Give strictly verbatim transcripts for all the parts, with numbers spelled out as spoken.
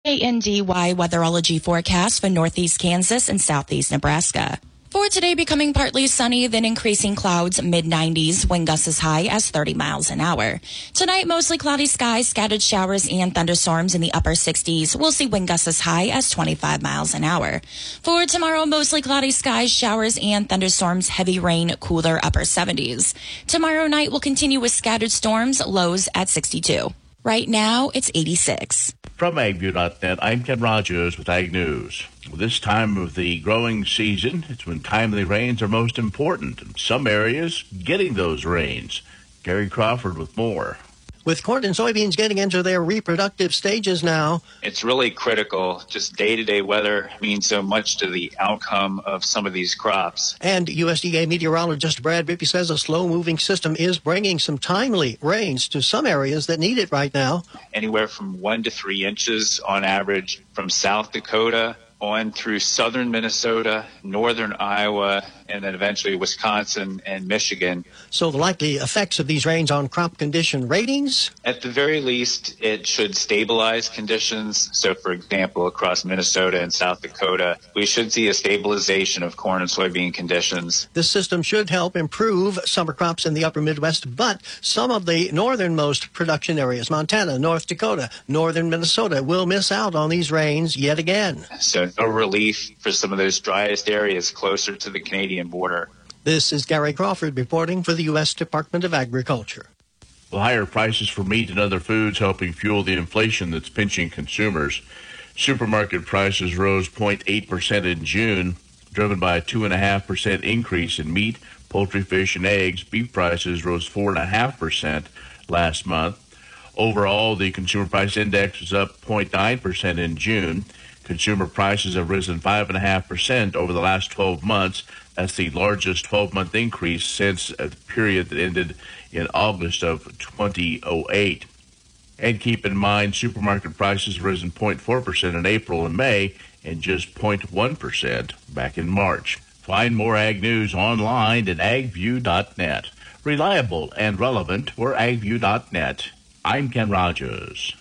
A N D Y weatherology forecast for northeast Kansas and southeast Nebraska. For today, becoming partly sunny, then increasing clouds, mid nineties, wind gusts as high as thirty miles an hour. Tonight, mostly cloudy skies, scattered showers and thunderstorms in the upper sixties. We'll see wind gusts as high as twenty-five miles an hour. For tomorrow, mostly cloudy skies, showers and thunderstorms, heavy rain, cooler upper seventies. Tomorrow night will continue with scattered storms, lows at sixty-two. Right now, it's eighty-six. From AgView dot net, I'm Ken Rogers with Ag News. This time of the growing season, it's when timely rains are most important. In some areas, getting those rains. Gary Crawford with more. With corn and soybeans getting into their reproductive stages now, it's really critical. Just day-to-day weather means so much to the outcome of some of these crops. And U S D A meteorologist Brad Rippey says a slow-moving system is bringing some timely rains to some areas that need it right now. Anywhere from one to three inches on average from South Dakota on through southern Minnesota, northern Iowa, and then eventually Wisconsin and Michigan. So the likely effects of these rains on crop condition ratings? At the very least, it should stabilize conditions. So, for example, across Minnesota and South Dakota, we should see a stabilization of corn and soybean conditions. This system should help improve summer crops in the upper Midwest, but some of the northernmost production areas, Montana, North Dakota, northern Minnesota, will miss out on these rains yet again. So no relief for some of those driest areas closer to the Canadian border. This is Gary Crawford reporting for the U S Department of Agriculture. Well, higher prices for meat and other foods helping fuel the inflation that's pinching consumers. Supermarket prices rose zero point eight percent in June, driven by a two point five percent increase in meat, poultry, fish, and eggs. Beef prices rose four point five percent last month. Overall, the consumer price index was up zero point nine percent in June. Consumer prices have risen five point five percent over the last twelve months. That's the largest twelve-month increase since the period that ended in August of twenty oh eight. And keep in mind, supermarket prices have risen zero point four percent in April and May and just zero point one percent back in March. Find more Ag News online at ag view dot net. Reliable and relevant, we're ag view dot net. I'm Ken Rogers.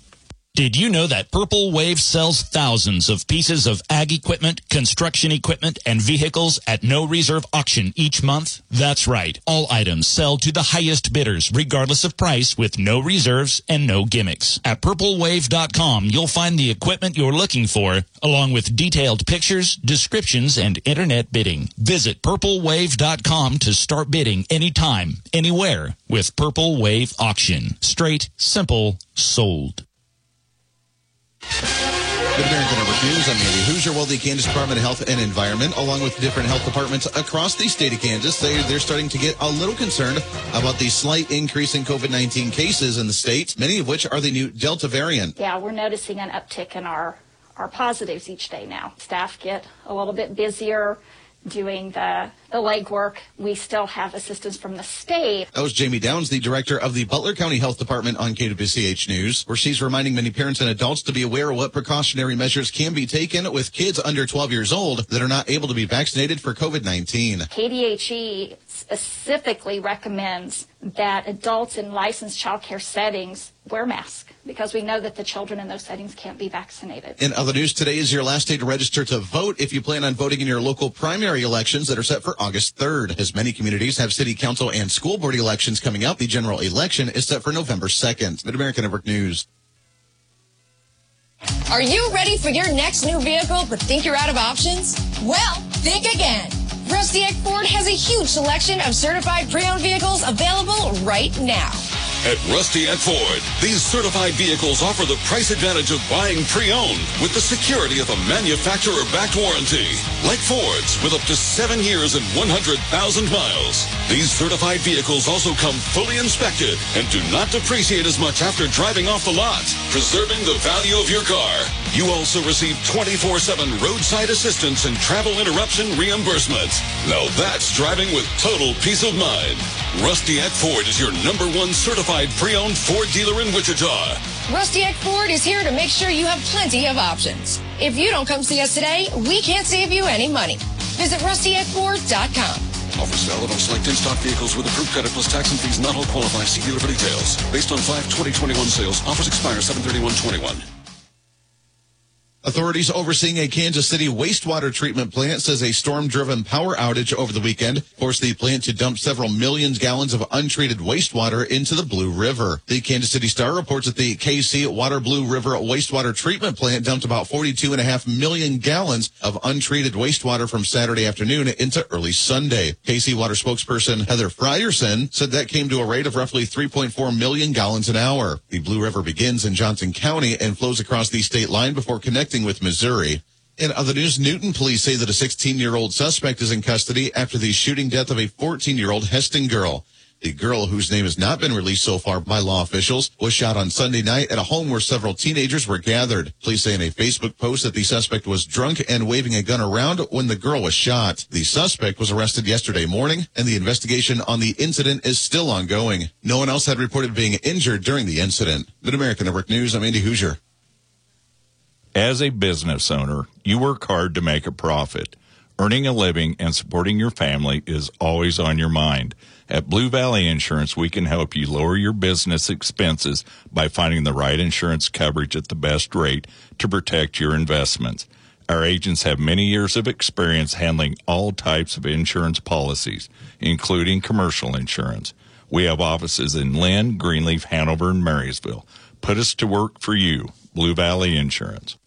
Did you know that Purple Wave sells thousands of pieces of ag equipment, construction equipment, and vehicles at no reserve auction each month? That's right. All items sell to the highest bidders, regardless of price, with no reserves and no gimmicks. At purple wave dot com, you'll find the equipment you're looking for, along with detailed pictures, descriptions, and internet bidding. Visit purple wave dot com to start bidding anytime, anywhere with Purple Wave Auction. Straight, simple, sold. Good American Network News. I'm Andy Hoosier. Well, the Kansas Department of Health and Environment, along with different health departments across the state of Kansas, they, they're starting to get a little concerned about the slight increase in COVID nineteen cases in the state, many of which are the new Delta variant. Yeah, we're noticing an uptick in our, our positives each day now. Staff get a little bit busier doing the, the legwork. We still have assistance from the state. That was Jamie Downs, the director of the Butler County Health Department on K W C H News, where she's reminding many parents and adults to be aware of what precautionary measures can be taken with kids under twelve years old that are not able to be vaccinated for COVID nineteen. K D H E specifically recommends that adults in licensed child care settings wear masks because we know that the children in those settings can't be vaccinated. In other news, today is your last day to register to vote if you plan on voting in your local primary elections that are set for August third. As many communities have city council and school board elections coming up, the general election is set for November second. Mid-American Network News. Are you ready for your next new vehicle but think you're out of options? Well, think again. Rusty Eck Ford has a huge selection of certified pre-owned vehicles available right now. At Rusty Eck Ford, these certified vehicles offer the price advantage of buying pre-owned with the security of a manufacturer-backed warranty. Like Ford's, with up to seven years and one hundred thousand miles. These certified vehicles also come fully inspected and do not depreciate as much after driving off the lot, preserving the value of your car. You also receive twenty-four seven roadside assistance and travel interruption reimbursement. Now that's driving with total peace of mind. Rusty Eck Ford is your number one certified pre-owned Ford dealer in Wichita. Rusty Eck Ford is here to make sure you have plenty of options. If you don't come see us today, we can't save you any money. Visit rusty eck ford dot com. Offers valid on select in-stock vehicles with approved credit plus tax and fees. Not all qualify. See dealer for details. Based on five twenty twenty-one sales. Offers expire seven thirty-one twenty-one. Authorities overseeing a Kansas City wastewater treatment plant says a storm-driven power outage over the weekend forced the plant to dump several million gallons of untreated wastewater into the Blue River. The Kansas City Star reports that the K C Water Blue River wastewater treatment plant dumped about forty-two point five million gallons of untreated wastewater from Saturday afternoon into early Sunday. K C Water spokesperson Heather Frierson said that came to a rate of roughly three point four million gallons an hour. The Blue River begins in Johnson County and flows across the state line before connecting with Missouri. In other news, Newton police say that a sixteen-year-old suspect is in custody after the shooting death of a fourteen-year-old Heston girl. The girl, whose name has not been released so far by law officials, was shot on Sunday night at a home where several teenagers were gathered. Police say in a Facebook post that the suspect was drunk and waving a gun around when the girl was shot. The suspect was arrested yesterday morning, and the investigation on the incident is still ongoing. No one else had reported being injured during the incident. Mid-America Network News, I'm Andy Hoosier. As a business owner, you work hard to make a profit. Earning a living and supporting your family is always on your mind. At Blue Valley Insurance, we can help you lower your business expenses by finding the right insurance coverage at the best rate to protect your investments. Our agents have many years of experience handling all types of insurance policies, including commercial insurance. We have offices in Lynn, Greenleaf, Hanover, and Marysville. Put us to work for you. Blue Valley Insurance.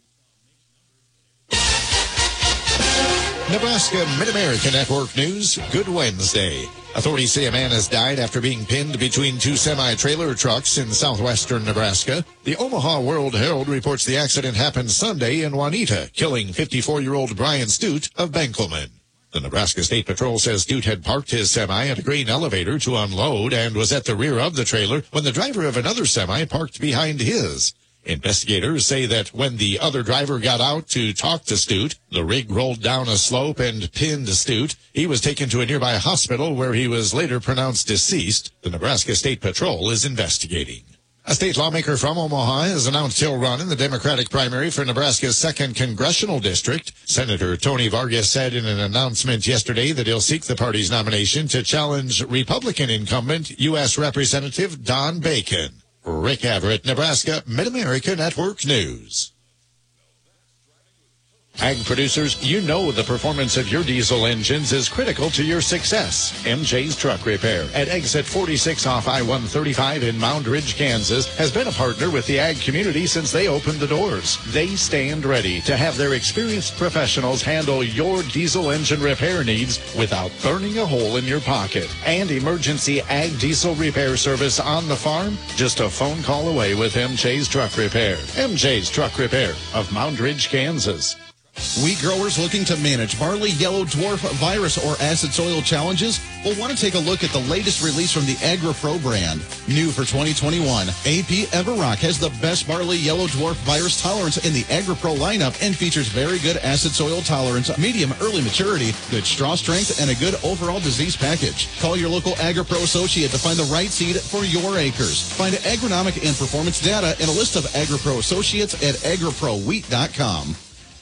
Nebraska Mid-America Network News, good Wednesday. Authorities say a man has died after being pinned between two semi-trailer trucks in southwestern Nebraska. The Omaha World Herald reports the accident happened Sunday in Juanita, killing fifty-four-year-old Brian Stute of Benkelman. The Nebraska State Patrol says Stute had parked his semi at a grain elevator to unload and was at the rear of the trailer when the driver of another semi parked behind his. Investigators say that when the other driver got out to talk to Stute, the rig rolled down a slope and pinned Stute. He was taken to a nearby hospital where he was later pronounced deceased. The Nebraska State Patrol is investigating. A state lawmaker from Omaha has announced he'll run in the Democratic primary for Nebraska's second congressional district. Senator Tony Vargas said in an announcement yesterday that he'll seek the party's nomination to challenge Republican incumbent U S Representative Don Bacon. Rick Everett, Nebraska Mid-America Network News. Ag producers, you know the performance of your diesel engines is critical to your success. M J's Truck Repair at exit forty-six off I one thirty-five in Mound Ridge, Kansas, has been a partner with the ag community since they opened the doors. They stand ready to have their experienced professionals handle your diesel engine repair needs without burning a hole in your pocket. And emergency ag diesel repair service on the farm, just a phone call away with M J's Truck Repair. M J's Truck Repair of Mound Ridge, Kansas. Wheat growers looking to manage barley yellow dwarf virus or acid soil challenges will want to take a look at the latest release from the AgriPro brand. New for twenty twenty-one, A P Everrock has the best barley yellow dwarf virus tolerance in the AgriPro lineup and features very good acid soil tolerance, medium early maturity, good straw strength, and a good overall disease package. Call your local AgriPro associate to find the right seed for your acres. Find agronomic and performance data and a list of AgriPro associates at agripro wheat dot com.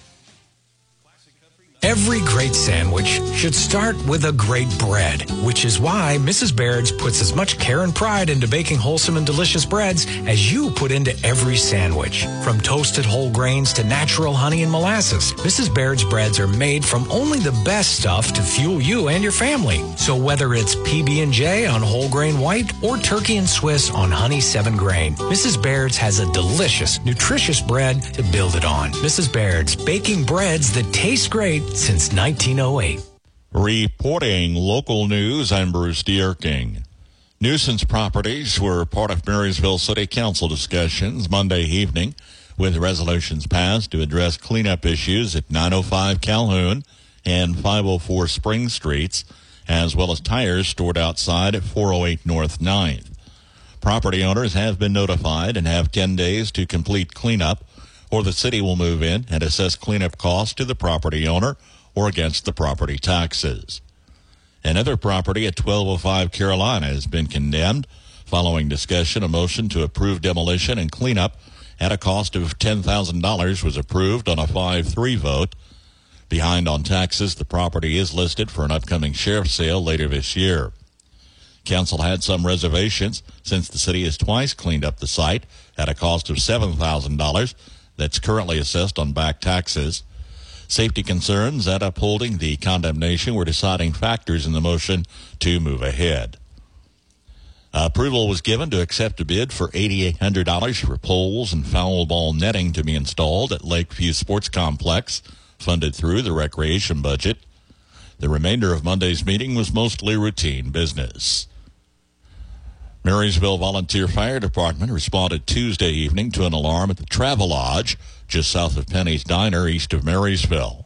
Every great sandwich should start with a great bread, which is why Missus Baird's puts as much care and pride into baking wholesome and delicious breads as you put into every sandwich. From toasted whole grains to natural honey and molasses, Missus Baird's breads are made from only the best stuff to fuel you and your family. So whether it's P B and J on whole grain white or turkey and Swiss on honey seven grain, Missus Baird's has a delicious, nutritious bread to build it on. Missus Baird's, baking breads that taste great since nineteen oh eight. Reporting local news, I'm Bruce Dierking. Nuisance properties were part of Marysville City Council discussions Monday evening, with resolutions passed to address cleanup issues at nine oh five Calhoun and five oh four Spring Streets, as well as tires stored outside at four oh eight North ninth. Property owners have been notified and have ten days to complete cleanup, or the city will move in and assess cleanup costs to the property owner or against the property taxes. Another property at twelve oh five Carolina has been condemned. Following discussion, a motion to approve demolition and cleanup at a cost of ten thousand dollars was approved on a five three vote. Behind on taxes, the property is listed for an upcoming sheriff's sale later this year. Council had some reservations since the city has twice cleaned up the site at a cost of seven thousand dollars. that's currently assessed on back taxes. Safety concerns and upholding the condemnation were deciding factors in the motion to move ahead. Approval was given to accept a bid for eight thousand eight hundred dollars for poles and foul ball netting to be installed at Lakeview Sports Complex, funded through the recreation budget. The remainder of Monday's meeting was mostly routine business. Marysville Volunteer Fire Department responded Tuesday evening to an alarm at the Travelodge just south of Penny's Diner east of Marysville.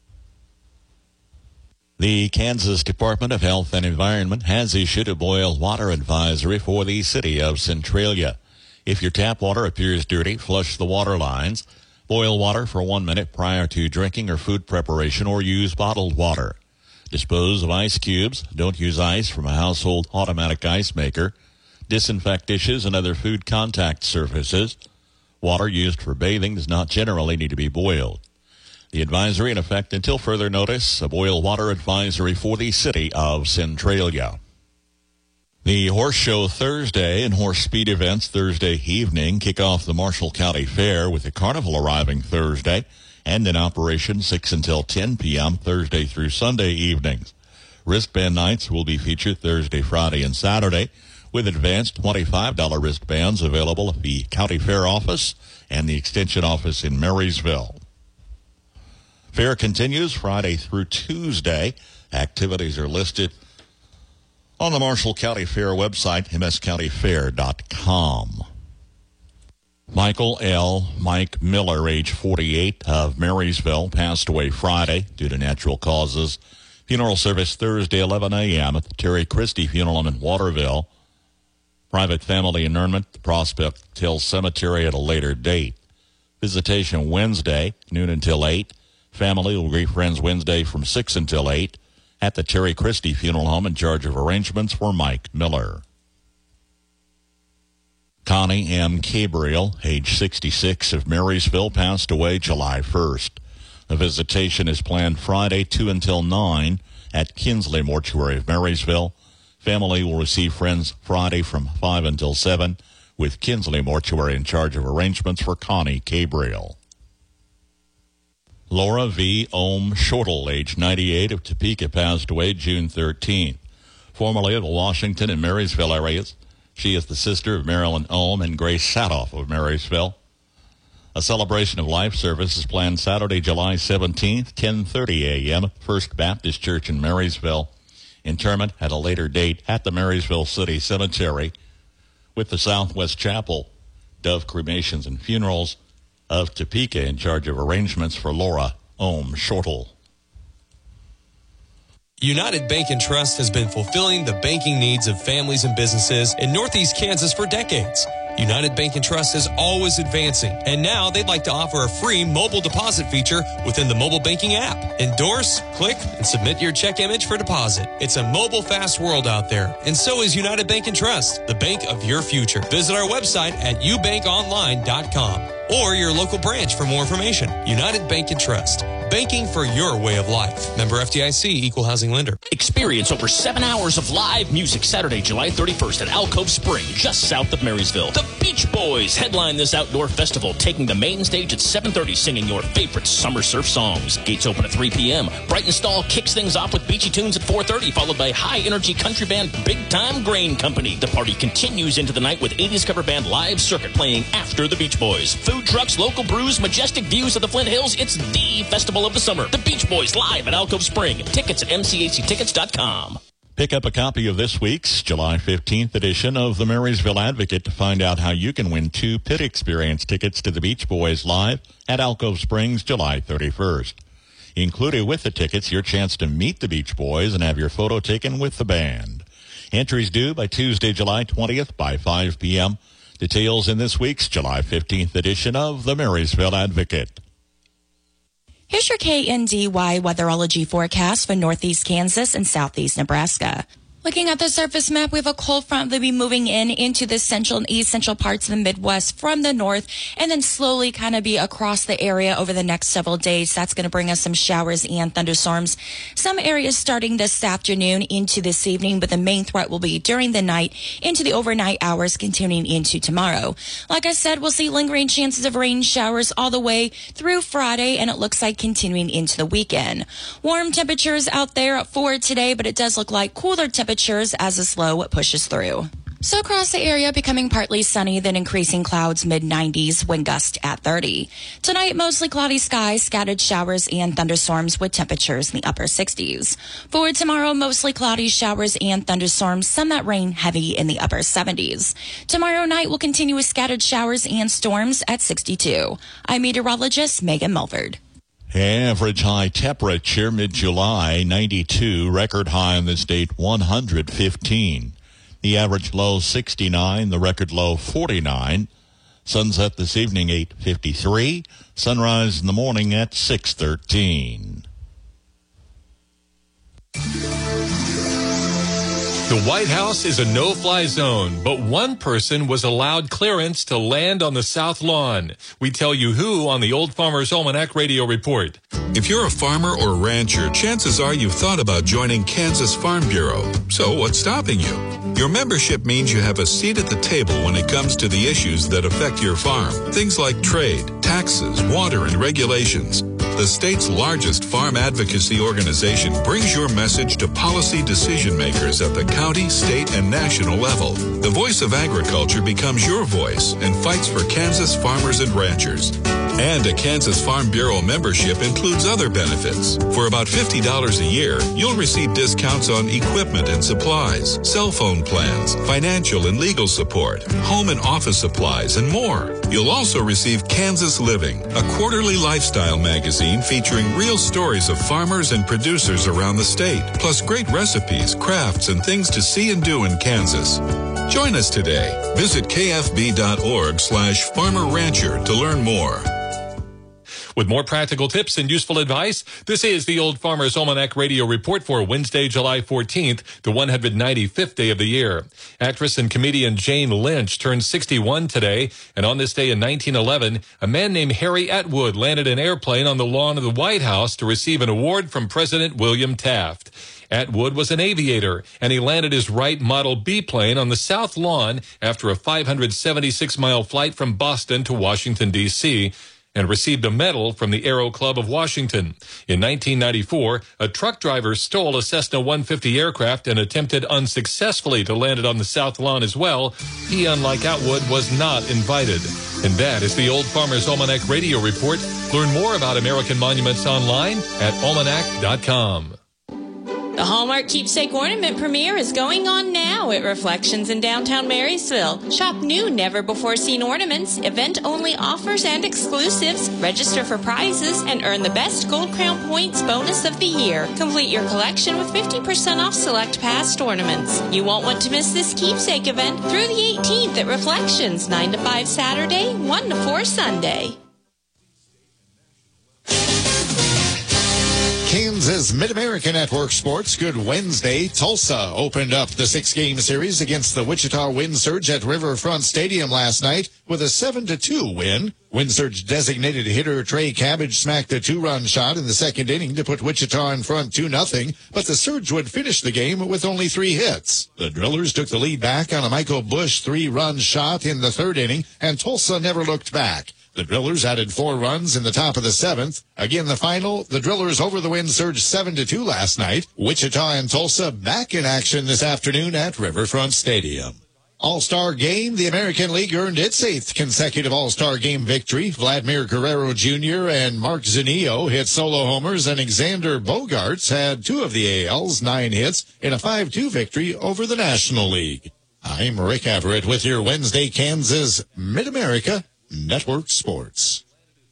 The Kansas Department of Health and Environment has issued a boil water advisory for the city of Centralia. If your tap water appears dirty, flush the water lines. Boil water for one minute prior to drinking or food preparation, or use bottled water. Dispose of ice cubes. Don't use ice from a household automatic ice maker. Disinfect dishes and other food contact surfaces. Water used for bathing does not generally need to be boiled. The advisory in effect until further notice, a boil water advisory for the city of Centralia. The Horse Show Thursday and horse speed events Thursday evening kick off the Marshall County Fair with the carnival arriving Thursday and in operation six until ten p.m. Thursday through Sunday evenings. Wristband nights will be featured Thursday, Friday, and Saturday with advanced twenty-five dollars wristbands available at the County Fair office and the Extension office in Marysville. Fair continues Friday through Tuesday. Activities are listed on the Marshall County Fair website, m s county fair dot com. Michael L. Mike Miller, age forty-eight, of Marysville, passed away Friday due to natural causes. Funeral service Thursday, eleven a.m. at the Terry Christie Funeral Home in Waterville. Private family interment at the Prospect Hill Cemetery at a later date. Visitation Wednesday, noon until eight. Family will greet friends Wednesday from six until eight at the Terry Christie Funeral Home. In charge of arrangements for Mike Miller. Connie M. Gabriel, age sixty-six, of Marysville, passed away July first. A visitation is planned Friday, two until nine at Kinsley Mortuary of Marysville. Family will receive friends Friday from five until seven with Kinsley Mortuary in charge of arrangements for Connie Gabriel. Laura V. Ohm Shortle, age ninety-eight, of Topeka, passed away June thirteenth. Formerly of the Washington and Marysville areas, she is the sister of Marilyn Ohm and Grace Sadoff of Marysville. A celebration of life service is planned Saturday, July seventeenth, ten thirty a.m. at First Baptist Church in Marysville. Interment at a later date at the Marysville City Cemetery with the Southwest Chapel, Dove Cremations and Funerals of Topeka in charge of arrangements for Laura Ohm Shortle. United Bank and Trust has been fulfilling the banking needs of families and businesses in Northeast Kansas for decades. United Bank and Trust is always advancing, and now they'd like to offer a free mobile deposit feature within the mobile banking app. Endorse, click, and submit your check image for deposit. It's a mobile fast world out there, and so is United Bank and Trust, the bank of your future. Visit our website at u bank online dot com or your local branch for more information. United Bank and Trust, banking for your way of life. Member F D I C, Equal Housing Lender. Experience over seven hours of live music Saturday, July thirty-first at Alcove Spring, just south of Marysville. The Beach Boys headline this outdoor festival, taking the main stage at seven thirty, singing your favorite summer surf songs. Gates open at three p.m. Brighton Stall kicks things off with beachy tunes at four thirty, followed by high-energy country band Big Time Grain Company. The party continues into the night with eighties cover band Live Circuit playing after the Beach Boys. Food trucks, local brews, majestic views of the Flint Hills. It's the festival of the summer. The Beach Boys live at Alcove Spring. Tickets at m c a c tickets dot com. Pick up a copy of this week's July fifteenth edition of the Marysville Advocate to find out how you can win two pit experience tickets to the Beach Boys live at Alcove Springs July thirty-first. Included with the tickets, your chance to meet the Beach Boys and have your photo taken with the band. Entries due by Tuesday, July twentieth by five p.m. Details in this week's July fifteenth edition of the Marysville Advocate. Here's your K N D Y weatherology forecast for Northeast Kansas and Southeast Nebraska. Looking at the surface map, we have a cold front that will be moving in into the central and east central parts of the Midwest from the north, and then slowly kind of be across the area over the next several days. That's going to bring us some showers and thunderstorms. Some areas starting this afternoon into this evening, but the main threat will be during the night into the overnight hours, continuing into tomorrow. Like I said, we'll see lingering chances of rain showers all the way through Friday, and it looks like continuing into the weekend. Warm temperatures out there for today, but it does look like cooler temperatures as this low pushes through. So across the area, becoming partly sunny, then increasing clouds, mid nineties, wind gust at thirty. Tonight, mostly cloudy skies, scattered showers and thunderstorms with temperatures in the upper sixties. For tomorrow, mostly cloudy showers and thunderstorms, some that rain heavy in the upper seventies. Tomorrow night will continue with scattered showers and storms at sixty-two. I'm meteorologist Megan Mulford. Average high temperature mid-July, ninety-two. Record high on this date, one hundred fifteen. The average low, sixty-nine. The record low, forty-nine. Sunset this evening, eight fifty-three. Sunrise in the morning at six thirteen. The White House is a no-fly zone, but one person was allowed clearance to land on the South Lawn. We tell you who on the Old Farmer's Almanac Radio Report. If you're a farmer or rancher, chances are you've thought about joining Kansas Farm Bureau. So what's stopping you? Your membership means you have a seat at the table when it comes to the issues that affect your farm. Things like trade, taxes, water, and regulations. The state's largest farm advocacy organization brings your message to policy decision makers at the county, state, and national level. The voice of agriculture becomes your voice and fights for Kansas farmers and ranchers. And a Kansas Farm Bureau membership includes other benefits. For about fifty dollars a year, you'll receive discounts on equipment and supplies, cell phone plans, financial and legal support, home and office supplies, and more. You'll also receive Kansas Living, a quarterly lifestyle magazine featuring real stories of farmers and producers around the state, plus great recipes, crafts, and things to see and do in Kansas. Join us today. Visit kfb.org slash farmer rancher to learn more. With more practical tips and useful advice, this is the Old Farmer's Almanac Radio Report for Wednesday, July fourteenth, the one hundred ninety-fifth day of the year. Actress and comedian Jane Lynch turned sixty-one today, and on this day in nineteen eleven, a man named Harry Atwood landed an airplane on the lawn of the White House to receive an award from President William Taft. Atwood was an aviator, and he landed his Wright Model B plane on the South Lawn after a five hundred seventy-six mile flight from Boston to Washington, D C, and received a medal from the Aero Club of Washington. In nineteen ninety-four, a truck driver stole a Cessna one fifty aircraft and attempted unsuccessfully to land it on the South Lawn as well. He, unlike Atwood, was not invited. And that is the Old Farmer's Almanac Radio Report. Learn more about American monuments online at almanac dot com. The Hallmark Keepsake Ornament premiere is going on now at Reflections in downtown Marysville. Shop new, never-before-seen ornaments, event-only offers, and exclusives. Register for prizes and earn the best Gold Crown Points bonus of the year. Complete your collection with fifty percent off select past ornaments. You won't want to miss this keepsake event through the eighteenth at Reflections, nine to five Saturday, one to four Sunday. Kansas Mid-America Network Sports. Good Wednesday. Tulsa opened up the six-game series against the Wichita Wind Surge at Riverfront Stadium last night with a seven to two win. Wind Surge designated hitter Trey Cabbage smacked a two-run shot in the second inning to put Wichita in front two nothing, but the Surge would finish the game with only three hits. The Drillers took the lead back on a Michael Bush three-run shot in the third inning, and Tulsa never looked back. The Drillers added four runs in the top of the seventh. Again, the final, the Drillers over the Wind Surge seven to two last night. Wichita and Tulsa back in action this afternoon at Riverfront Stadium. All-Star Game, the American League earned its eighth consecutive All-Star Game victory. Vladimir Guerrero Junior and Mark Zunillo hit solo homers, and Xander Bogaerts had two of the A L's nine hits in a five two victory over the National League. I'm Rick Everett with your Wednesday Kansas Mid-America Network Sports.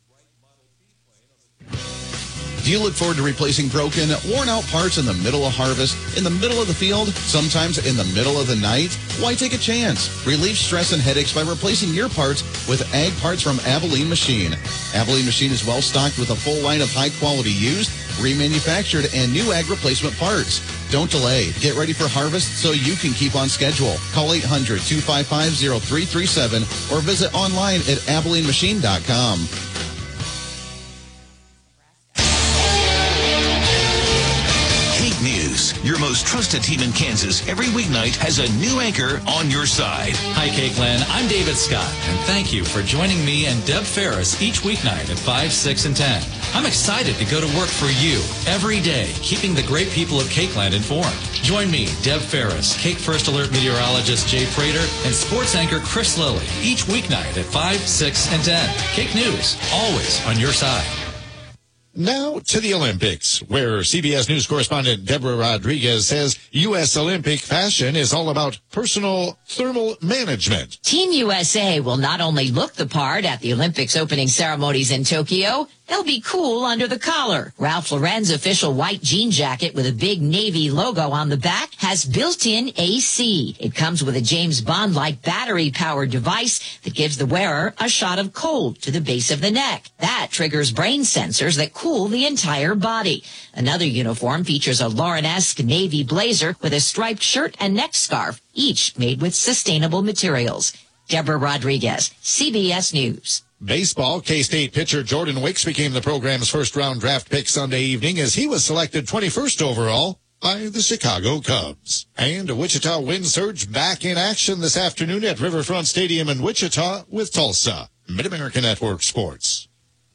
Do you look forward to replacing broken, worn-out parts in the middle of harvest, in the middle of the field, sometimes in the middle of the night? Why take a chance? Relieve stress and headaches by replacing your parts with Ag Parts from Abilene Machine. Abilene Machine is well-stocked with a full line of high-quality used, remanufactured, and new ag replacement parts. Don't delay. Get ready for harvest so you can keep on schedule. Call eight hundred, two five five, zero three three seven or visit online at abilene machine dot com. Kake News, your most trusted team in Kansas, every weeknight has a new anchor on your side. Hi, Cakeland. I'm David Scott, and thank you for joining me and Deb Ferris each weeknight at five, six, and ten. I'm excited to go to work for you every day, keeping the great people of Cakeland informed. Join me, Deb Ferris, Cake First Alert meteorologist Jay Prater, and sports anchor Chris Lilly each weeknight at five, six, and ten. Cake News, always on your side. Now to the Olympics, where C B S News correspondent Deborah Rodriguez says U S Olympic fashion is all about personal thermal management. Team U S A will not only look the part at the Olympics opening ceremonies in Tokyo, they'll be cool under the collar. Ralph Lauren's official white jean jacket with a big Navy logo on the back has built-in A C. It comes with a James Bond-like battery-powered device that gives the wearer a shot of cold to the base of the neck. That triggers brain sensors that cool the entire body. Another uniform features a Lauren-esque navy blazer with a striped shirt and neck scarf, each made with sustainable materials. Deborah Rodriguez, C B S News. Baseball, K-State pitcher Jordan Wicks became the program's first-round draft pick Sunday evening as he was selected twenty-first overall by the Chicago Cubs. And a Wichita wind surge back in action this afternoon at Riverfront Stadium in Wichita with Tulsa. Mid-American Network Sports.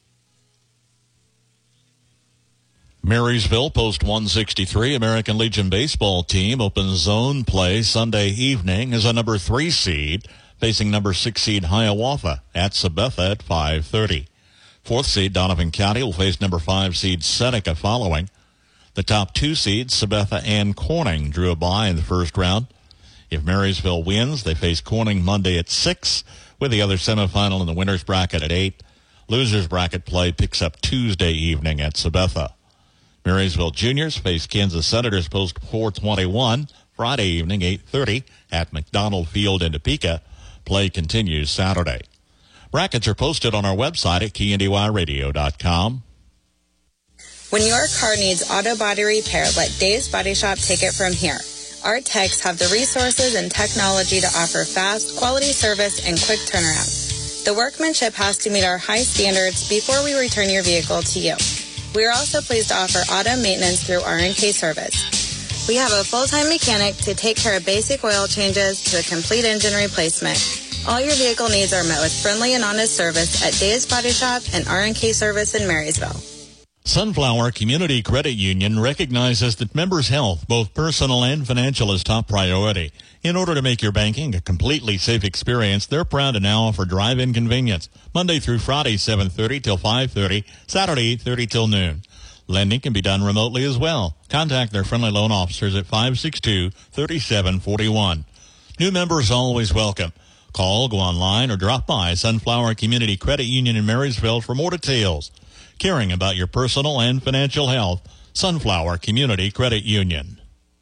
Marysville Post one sixty-three American Legion baseball team opens zone play Sunday evening as a number three seed, facing number six seed Hiawatha at Sabetha at five thirty. Fourth seed Donovan County will face number five seed Seneca following. The top two seeds, Sabetha and Corning, drew a bye in the first round. If Marysville wins, they face Corning Monday at six, with the other semifinal in the winner's bracket at eight. Loser's bracket play picks up Tuesday evening at Sabetha. Marysville Juniors face Kansas Senators Post four twenty-one Friday evening, eight thirty at McDonald Field in Topeka. Play continues Saturday. Brackets are posted on our website at K N D Y radio dot com. When your car needs auto body repair, let Dave's Body Shop take it from here. Our techs have the resources and technology to offer fast, quality service and quick turnaround. The workmanship has to meet our high standards before we return your vehicle to you. We are also pleased to offer auto maintenance through R and K Service. We have a full-time mechanic to take care of basic oil changes to a complete engine replacement. All your vehicle needs are met with friendly and honest service at Dave's Body Shop and R and K Service in Marysville. Sunflower Community Credit Union recognizes that members' health, both personal and financial, is top priority. In order to make your banking a completely safe experience, they're proud to now offer drive-in convenience, Monday through Friday, seven thirty till five thirty, Saturday, eight thirty till noon. Lending can be done remotely as well. Contact their friendly loan officers at five six two, three seven four one. New members always welcome. Call, go online, or drop by Sunflower Community Credit Union in Marysville for more details. Caring about your personal and financial health, Sunflower Community Credit Union.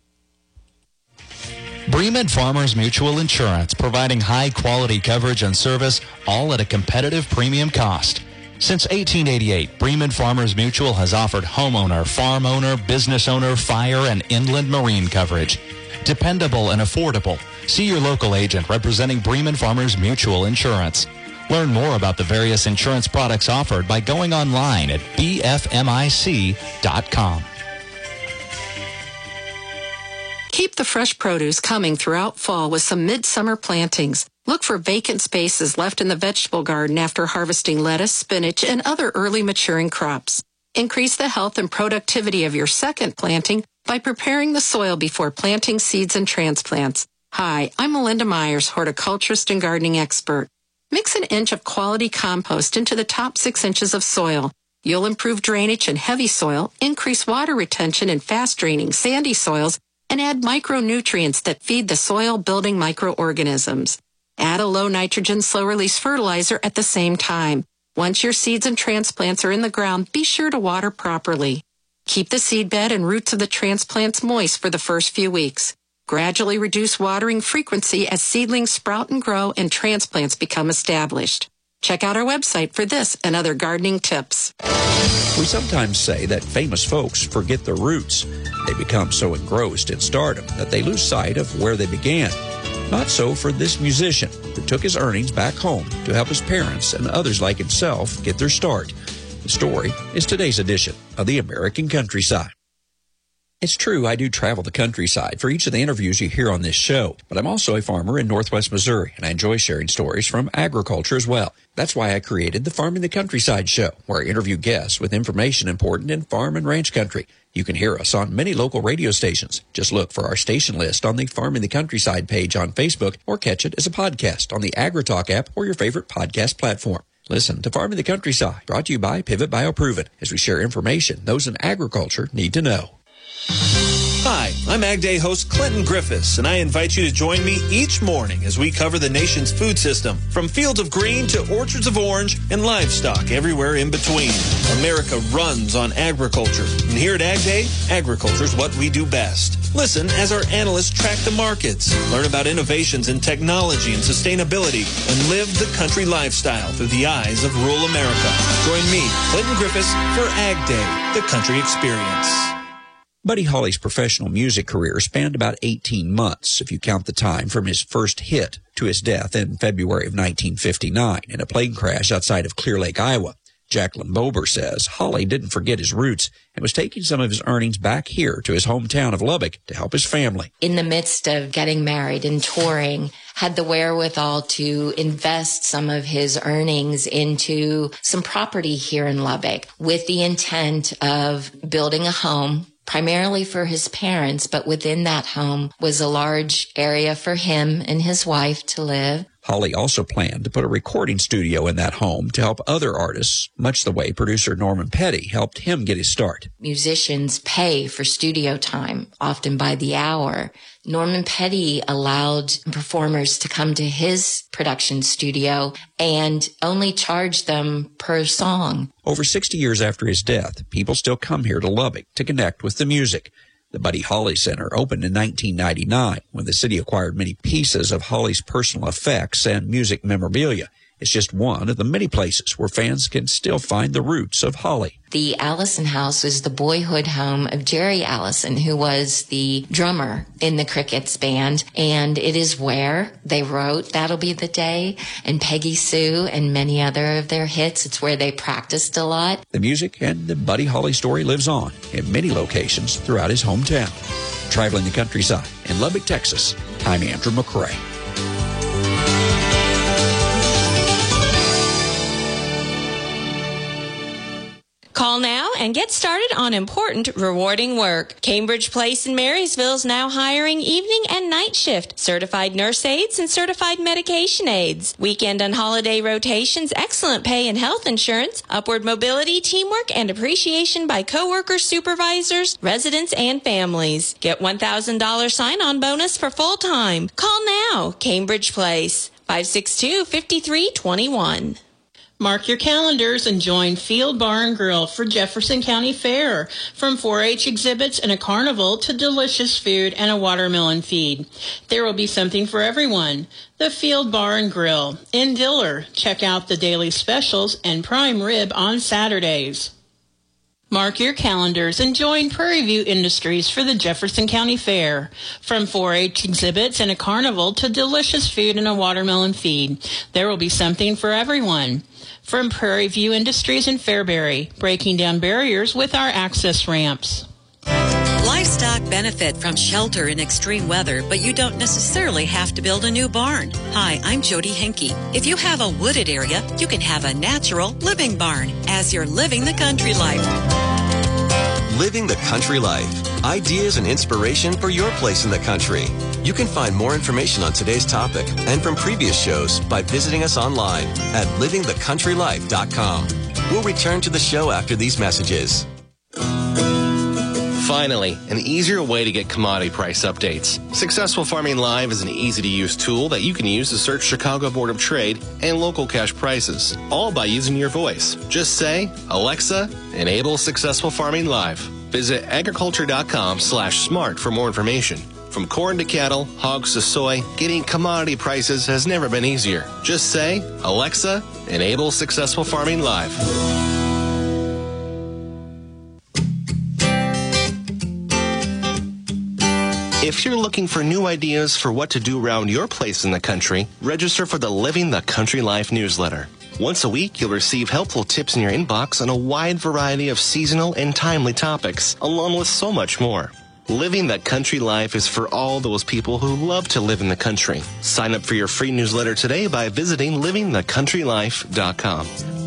Bremen Farmers Mutual Insurance, providing high-quality coverage and service, all at a competitive premium cost. Since eighteen eighty-eight, Bremen Farmers Mutual has offered homeowner, farm owner, business owner, fire, and inland marine coverage. Dependable and affordable. See your local agent representing Bremen Farmers Mutual Insurance. Learn more about the various insurance products offered by going online at b f m i c dot com. Keep the fresh produce coming throughout fall with some midsummer plantings. Look for vacant spaces left in the vegetable garden after harvesting lettuce, spinach, and other early maturing crops. Increase the health and productivity of your second planting by preparing the soil before planting seeds and transplants. Hi, I'm Melinda Myers, horticulturist and gardening expert. Mix an inch of quality compost into the top six inches of soil. You'll improve drainage in heavy soil, increase water retention in fast-draining sandy soils, and add micronutrients that feed the soil-building microorganisms. Add a low-nitrogen, slow-release fertilizer at the same time. Once your seeds and transplants are in the ground, be sure to water properly. Keep the seedbed and roots of the transplants moist for the first few weeks. Gradually reduce watering frequency as seedlings sprout and grow and transplants become established. Check out our website for this and other gardening tips. We sometimes say that famous folks forget their roots. They become so engrossed in stardom that they lose sight of where they began. Not so for this musician who took his earnings back home to help his parents and others like himself get their start. The story is today's edition of the American Countryside. It's true, I do travel the countryside for each of the interviews you hear on this show, but I'm also a farmer in Northwest Missouri, and I enjoy sharing stories from agriculture as well. That's why I created the Farming the Countryside show, where I interview guests with information important in farm and ranch country. You can hear us on many local radio stations. Just look for our station list on the Farming the Countryside page on Facebook, or catch it as a podcast on the AgriTalk app or your favorite podcast platform. Listen to Farming the Countryside, brought to you by Pivot BioProven, as we share information those in agriculture need to know. Hi, I'm Ag Day host Clinton Griffiths, and I invite you to join me each morning as we cover the nation's food system, from fields of green to orchards of orange and livestock everywhere in between. America runs on agriculture, and here at Ag Day, agriculture is what we do best. Listen as our analysts track the markets, learn about innovations in technology and sustainability, and live the country lifestyle through the eyes of rural America. Join me, Clinton Griffiths, for Ag Day, the country experience. Buddy Holly's professional music career spanned about eighteen months, if you count the time from his first hit to his death in February of nineteen fifty-nine in a plane crash outside of Clear Lake, Iowa. Jacqueline Bober says Holly didn't forget his roots and was taking some of his earnings back here to his hometown of Lubbock to help his family. In the midst of getting married and touring, had the wherewithal to invest some of his earnings into some property here in Lubbock with the intent of building a home, primarily for his parents, but within that home was a large area for him and his wife to live. Holly also planned to put a recording studio in that home to help other artists, much the way producer Norman Petty helped him get his start. Musicians pay for studio time, often by the hour. Norman Petty allowed performers to come to his production studio and only charged them per song. Over sixty years after his death, people still come here to Lubbock to connect with the music. The Buddy Holly Center opened in nineteen ninety-nine when the city acquired many pieces of Holly's personal effects and music memorabilia. It's just one of the many places where fans can still find the roots of Holly. The Allison House is the boyhood home of Jerry Allison, who was the drummer in the Crickets band, and it is where they wrote That'll Be the Day and Peggy Sue and many other of their hits. It's where they practiced a lot. The music and the Buddy Holly story lives on in many locations throughout his hometown. Traveling the countryside in Lubbock, Texas, I'm Andrew McCrae. Call now and get started on important, rewarding work. Cambridge Place in Marysville is now hiring evening and night shift, certified nurse aides, and certified medication aides. Weekend and holiday rotations, excellent pay and health insurance, upward mobility, teamwork, and appreciation by coworkers, supervisors, residents, and families. Get one thousand dollars sign-on bonus for full-time. Call now. Cambridge Place, five six two, five three two one. Mark your calendars and join Field Bar and Grill for Jefferson County Fair. From four H exhibits and a carnival to delicious food and a watermelon feed, there will be something for everyone. The Field Bar and Grill in Diller. Check out the daily specials and prime rib on Saturdays. Mark your calendars and join Prairie View Industries for the Jefferson County Fair. From four H exhibits and a carnival to delicious food and a watermelon feed, there will be something for everyone. From Prairie View Industries in Fairbury, breaking down barriers with our access ramps. Livestock benefit from shelter in extreme weather, but you don't necessarily have to build a new barn. Hi, I'm Jody Henke. If you have a wooded area, you can have a natural living barn as you're living the country life. Living the country life. Ideas and inspiration for your place in the country. You can find more information on today's topic and from previous shows by visiting us online at living the country life dot com. We'll return to the show after these messages. Finally, an easier way to get commodity price updates. Successful Farming Live is an easy-to-use tool that you can use to search Chicago Board of Trade and local cash prices, all by using your voice. Just say, Alexa, enable Successful Farming Live. Visit agriculture dot com slash smart for more information. From corn to cattle, hogs to soy, getting commodity prices has never been easier. Just say, Alexa, enable Successful Farming Live. If you're looking for new ideas for what to do around your place in the country, register for the Living the Country Life newsletter. Once a week, you'll receive helpful tips in your inbox on a wide variety of seasonal and timely topics, along with so much more. Living the Country Life is for all those people who love to live in the country. Sign up for your free newsletter today by visiting living the country life dot com.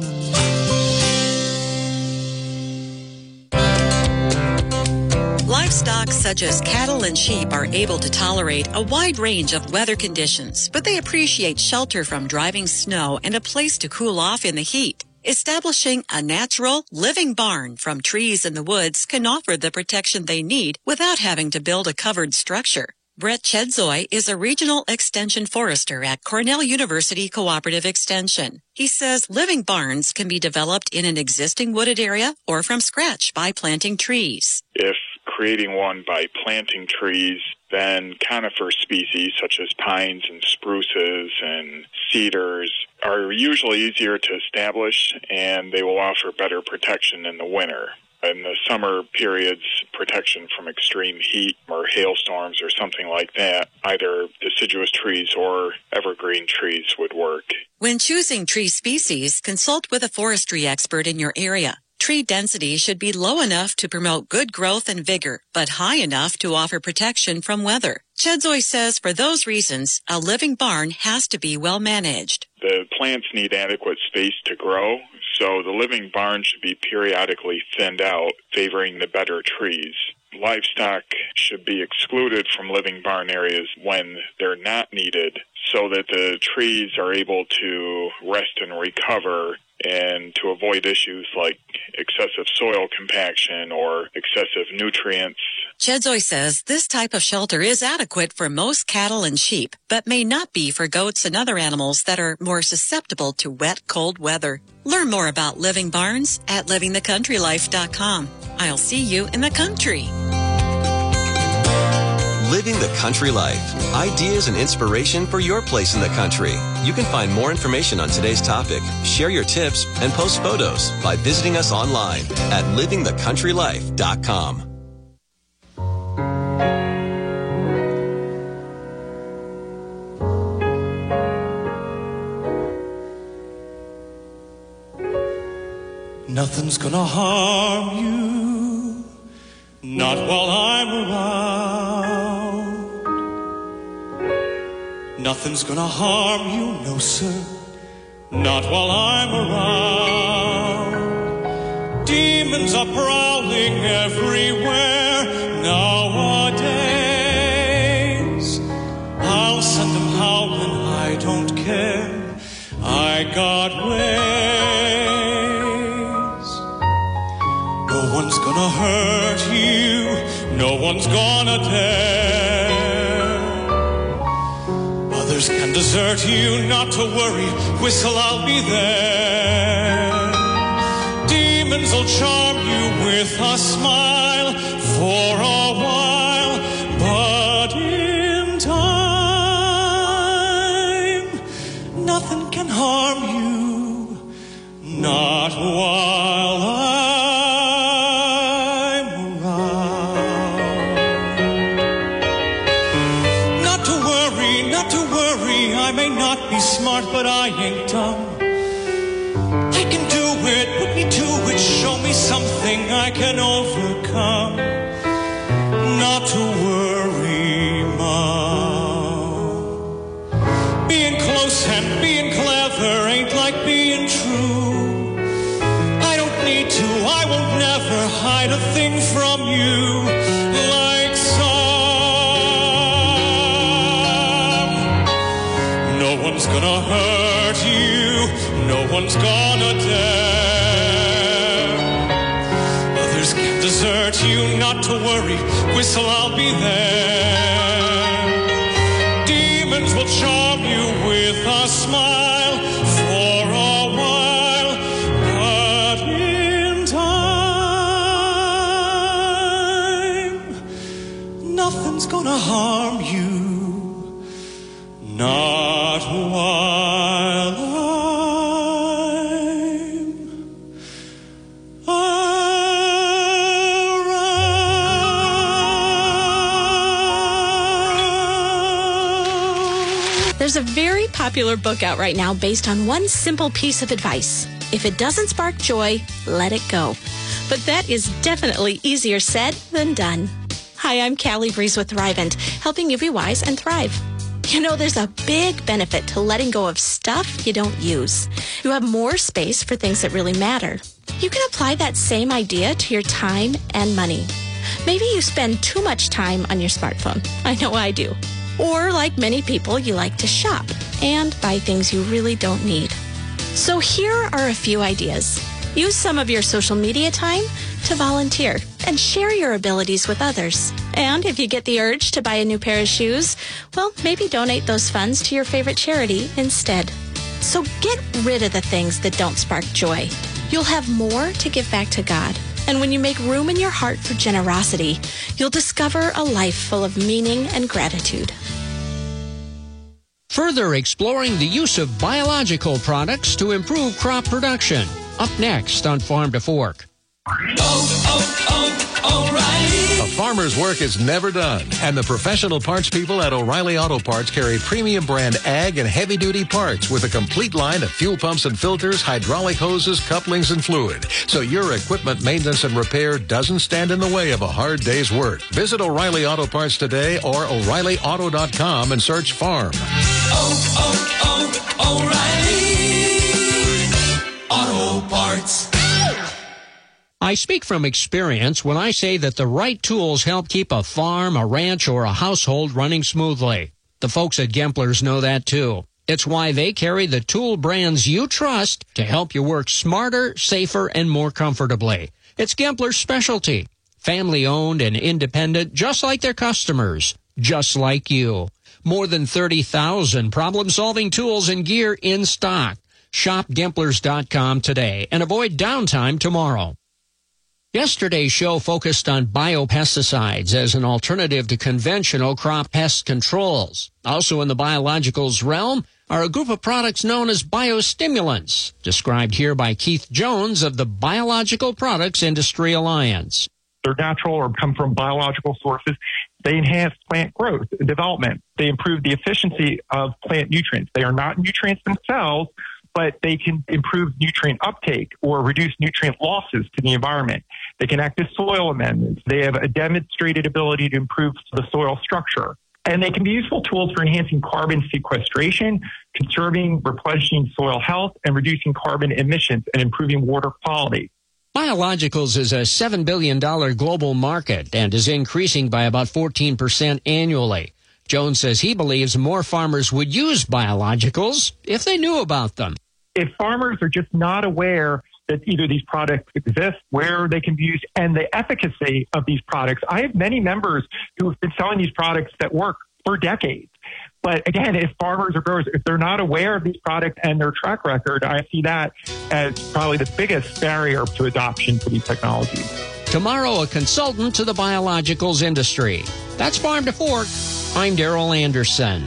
Livestock such as cattle and sheep are able to tolerate a wide range of weather conditions, but they appreciate shelter from driving snow and a place to cool off in the heat. Establishing a natural, living barn from trees in the woods can offer the protection they need without having to build a covered structure. Brett Chedzoy is a regional extension forester at Cornell University Cooperative Extension. He says living barns can be developed in an existing wooded area or from scratch by planting trees. If creating one by planting trees, then conifer species such as pines and spruces and cedars are usually easier to establish, and they will offer better protection in the winter. In the summer periods, protection from extreme heat or hailstorms or something like that, either deciduous trees or evergreen trees would work. When choosing tree species, consult with a forestry expert in your area. Tree density should be low enough to promote good growth and vigor, but high enough to offer protection from weather. Chedzoy says for those reasons, a living barn has to be well managed. The plants need adequate space to grow, so the living barn should be periodically thinned out, favoring the better trees. Livestock should be excluded from living barn areas when they're not needed, so that the trees are able to rest and recover and to avoid issues like excessive soil compaction or excessive nutrients. Chedzoy says this type of shelter is adequate for most cattle and sheep, but may not be for goats and other animals that are more susceptible to wet, cold weather. Learn more about living barns at living the country life dot com. I'll see you in the country. Living the Country Life. Ideas and inspiration for your place in the country. You can find more information on today's topic, share your tips, and post photos by visiting us online at living the country life dot com. Nothing's gonna harm you, not while I'm around. Nothing's gonna harm you, no sir, not while I'm around. Demons are prowling everywhere nowadays. I'll send them howling, I don't care, I got ways. No one's gonna hurt you, no one's gonna dare. Others can desert you, not to worry, whistle, I'll be there. Demons will charm you with a smile for a while, but in time, nothing can harm you, not while I'm around. Not to worry, not to worry, I may not be smart, but I ain't dumb. I can do it, put me to it, show me something I can overcome. Not to worry, Mom. Being close and being clever ain't like being true. I don't need to, I won't never hide a thing from you like some. No one's gonna hurt you, no one's gonna dare. Others can desert you, not to worry, whistle, I'll be there. Demons will charm you with a smile for a while, but in time, nothing's gonna harm There's a very popular book out right now based on one simple piece of advice. If it doesn't spark joy, let it go. But that is definitely easier said than done. Hi, I'm Callie Breeze with Thrivent, helping you be wise and thrive. You know, there's a big benefit to letting go of stuff you don't use. You have more space for things that really matter. You can apply that same idea to your time and money. Maybe you spend too much time on your smartphone. I know I do. Or, like many people, you like to shop and buy things you really don't need. So here are a few ideas. Use some of your social media time to volunteer and share your abilities with others. And if you get the urge to buy a new pair of shoes, well, maybe donate those funds to your favorite charity instead. So get rid of the things that don't spark joy. You'll have more to give back to God. And when you make room in your heart for generosity, you'll discover a life full of meaning and gratitude. Further exploring the use of biological products to improve crop production. Up next on Farm to Fork. Oh, oh, oh, O'Reilly. A farmer's work is never done, and the professional parts people at O'Reilly Auto Parts carry premium brand ag and heavy-duty parts with a complete line of fuel pumps and filters, hydraulic hoses, couplings, and fluid. So your equipment maintenance and repair doesn't stand in the way of a hard day's work. Visit O'Reilly Auto Parts today or O'Reilly Auto dot com and search farm. Oh, oh, oh, O'Reilly Auto Parts. I speak from experience when I say that the right tools help keep a farm, a ranch, or a household running smoothly. The folks at Gempler's know that too. It's why they carry the tool brands you trust to help you work smarter, safer, and more comfortably. It's Gempler's specialty. Family-owned and independent, just like their customers, just like you. More than thirty thousand problem-solving tools and gear in stock. Shop Gemplers dot com today and avoid downtime tomorrow. Yesterday's show focused on biopesticides as an alternative to conventional crop pest controls. Also in the biologicals realm are a group of products known as biostimulants, described here by Keith Jones of the Biological Products Industry Alliance. They're natural or come from biological sources. They enhance plant growth and development. They improve the efficiency of plant nutrients. They are not nutrients themselves, but they can improve nutrient uptake or reduce nutrient losses to the environment. They can act as soil amendments. They have a demonstrated ability to improve the soil structure. And they can be useful tools for enhancing carbon sequestration, conserving, replenishing soil health, and reducing carbon emissions and improving water quality. Biologicals is a seven billion dollars global market and is increasing by about fourteen percent annually. Jones says he believes more farmers would use biologicals if they knew about them. If farmers are just not aware that either these products exist, where they can be used, and the efficacy of these products. I have many members who have been selling these products that work for decades. But again, if farmers or growers, if they're not aware of these products and their track record, I see that as probably the biggest barrier to adoption for these technologies. Tomorrow, a consultant to the biologicals industry. That's Farm to Fork. I'm Daryl Anderson.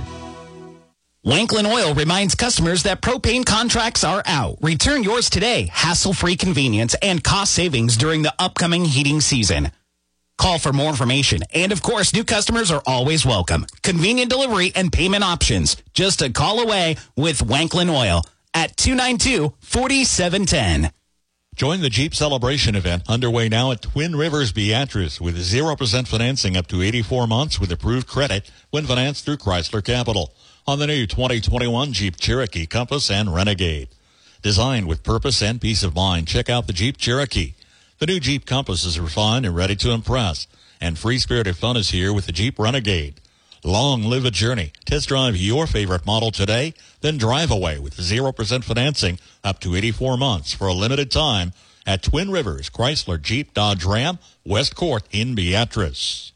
Wanklin Oil reminds customers that propane contracts are out. Return yours today. Hassle-free convenience and cost savings during the upcoming heating season. Call for more information. And, of course, new customers are always welcome. Convenient delivery and payment options. Just a call away with Wanklin Oil at two nine two, four seven one zero. Join the Jeep Celebration event underway now at Twin Rivers Beatrice with zero percent financing up to eighty-four months with approved credit when financed through Chrysler Capital on the new twenty twenty-one Jeep Cherokee, Compass, and Renegade. Designed with purpose and peace of mind, check out the Jeep Cherokee. The new Jeep Compass is refined and ready to impress, and free-spirited fun is here with the Jeep Renegade. Long live a journey. Test drive your favorite model today, then drive away with zero percent financing up to eighty-four months for a limited time at Twin Rivers Chrysler Jeep Dodge Ram, West Court in Beatrice.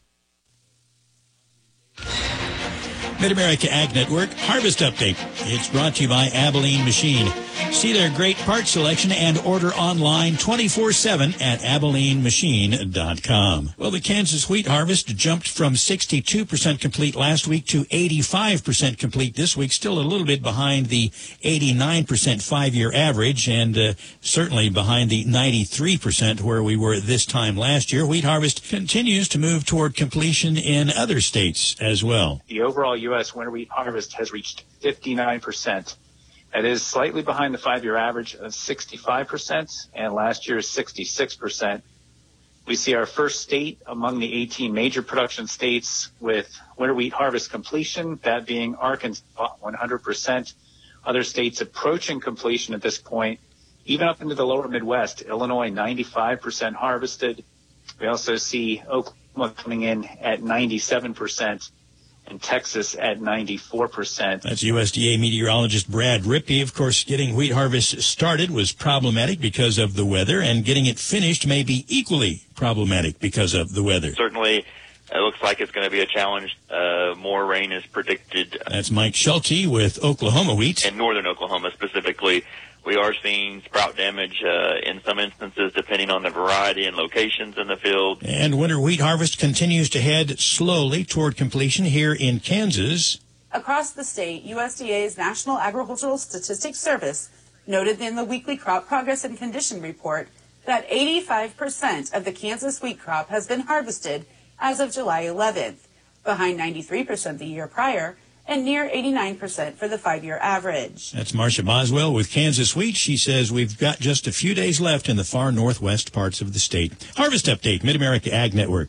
Mid-America Ag Network Harvest Update. It's brought to you by Abilene Machine. See their great part selection and order online twenty-four seven at abilene machine dot com. Well, the Kansas wheat harvest jumped from sixty-two percent complete last week to eighty-five percent complete this week, still a little bit behind the eighty-nine percent five-year average and uh, certainly behind the ninety-three percent where we were this time last year. Wheat harvest continues to move toward completion in other states as well. The overall U U S winter wheat harvest has reached fifty-nine percent. That is slightly behind the five-year average of sixty-five percent and last year's sixty-six percent. We see our first state among the eighteen major production states with winter wheat harvest completion, that being Arkansas, one hundred percent. Other states approaching completion at this point, even up into the lower Midwest. Illinois, ninety-five percent harvested. We also see Oklahoma coming in at ninety-seven percent. And Texas at ninety-four percent. That's U S D A meteorologist Brad Rippey. Of course, getting wheat harvest started was problematic because of the weather, and getting it finished may be equally problematic because of the weather. Certainly, it looks like it's going to be a challenge. Uh, more rain is predicted. That's Mike Schulte with Oklahoma Wheat. In northern Oklahoma specifically. We are seeing sprout damage uh, in some instances, depending on the variety and locations in the field. And winter wheat harvest continues to head slowly toward completion here in Kansas. Across the state, U S D A's National Agricultural Statistics Service noted in the weekly crop progress and condition report that eighty-five percent of the Kansas wheat crop has been harvested as of July eleventh, behind ninety-three percent the year prior, and near eighty-nine percent for the five-year average. That's Marcia Boswell with Kansas Wheat. She says we've got just a few days left in the far northwest parts of the state. Harvest Update, Mid-America Ag Network.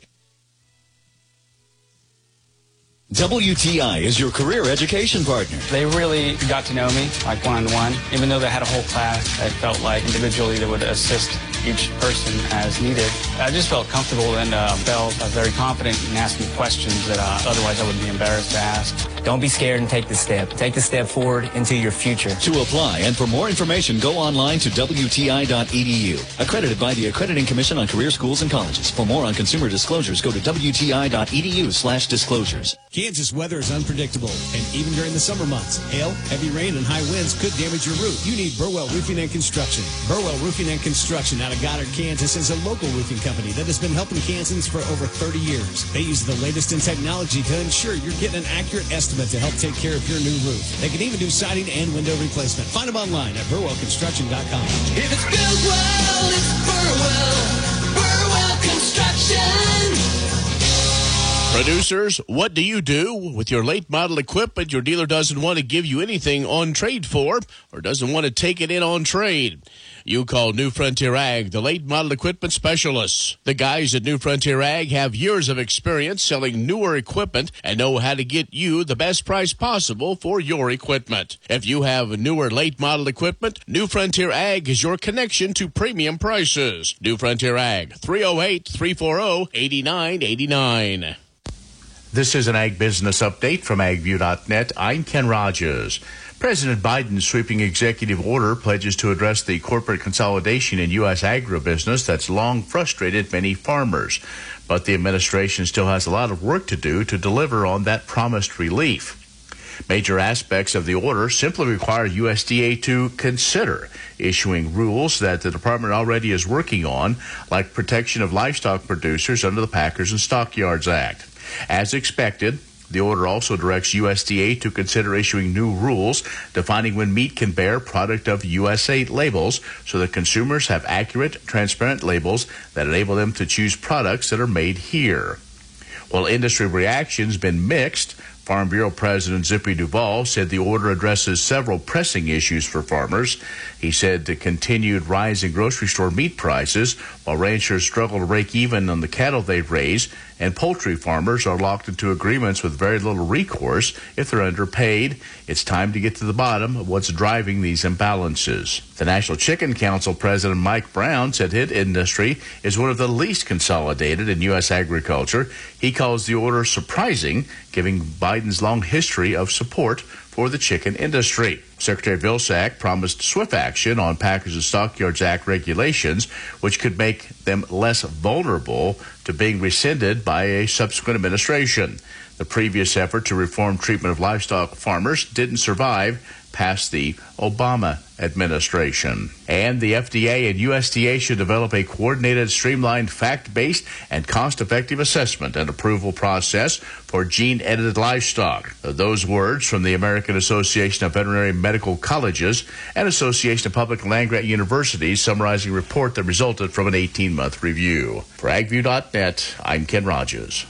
W T I is your career education partner. They really got to know me, like one-on-one. Even though they had a whole class, I felt like individually they would assist each person as needed. I just felt comfortable and uh, felt uh, very confident in asking questions that uh, otherwise I would be embarrassed to ask. Don't be scared and take the step. Take the step forward into your future. To apply and for more information, go online to W T I dot E D U. Accredited by the Accrediting Commission on Career Schools and Colleges. For more on consumer disclosures, go to W T I dot E D U slash disclosures. Kansas weather is unpredictable, and even during the summer months, hail, heavy rain, and high winds could damage your roof. You need Burwell Roofing and Construction. Burwell Roofing and Construction out of Goddard, Kansas is a local roofing company that has been helping Kansans for over thirty years. They use the latest in technology to ensure you're getting an accurate estimate to help take care of your new roof. They can even do siding and window replacement. Find them online at burwell construction dot com. If it's built well, it's Burwell. Burwell Construction. Producers, what do you do with your late model equipment your dealer doesn't want to give you anything on trade for or doesn't want to take it in on trade? You call New Frontier Ag, the late model equipment specialists. The guys at New Frontier Ag have years of experience selling newer equipment and know how to get you the best price possible for your equipment. If you have newer late model equipment, New Frontier Ag is your connection to premium prices. New Frontier Ag, three oh eight, three four oh, eight nine eight nine. This is an Ag Business Update from ag view dot net. I'm Ken Rogers. President Biden's sweeping executive order pledges to address the corporate consolidation in U S agribusiness that's long frustrated many farmers. But the administration still has a lot of work to do to deliver on that promised relief. Major aspects of the order simply require U S D A to consider issuing rules that the department already is working on, like protection of livestock producers under the Packers and Stockyards Act. As expected, the order also directs U S D A to consider issuing new rules defining when meat can bear product of U S A labels so that consumers have accurate, transparent labels that enable them to choose products that are made here. While industry reaction's been mixed, Farm Bureau President Zippy Duvall said the order addresses several pressing issues for farmers. He said the continued rise in grocery store meat prices, while ranchers struggle to break even on the cattle they've raised, and poultry farmers are locked into agreements with very little recourse if they're underpaid. It's time to get to the bottom of what's driving these imbalances. The National Chicken Council President Mike Brown said his industry is one of the least consolidated in U S agriculture. He calls the order surprising, given Biden's long history of support for the chicken industry. Secretary Vilsack promised swift action on Packers and Stockyards Act regulations, which could make them less vulnerable to being rescinded by a subsequent administration. The previous effort to reform treatment of livestock farmers didn't survive past the Obama administration. And the F D A and U S D A should develop a coordinated, streamlined, fact-based, and cost-effective assessment and approval process for gene-edited livestock. Those words from the American Association of Veterinary Medical Colleges and Association of Public Land-Grant Universities summarizing a report that resulted from an eighteen-month review. For ag view dot net, I'm Ken Rogers.